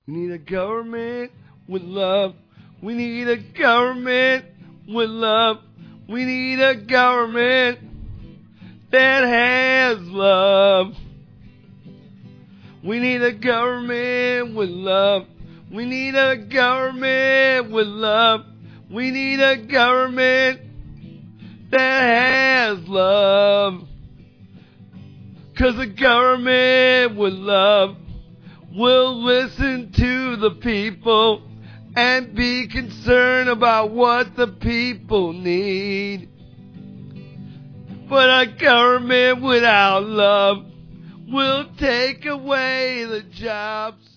We need a government with love. We need a government with love. We need a government that has love. We need a government with love. We need a government with love. We need a government that has love. 'Cause a government with love will listen to the people and be concerned about what the people need. But a government without love will take away the jobs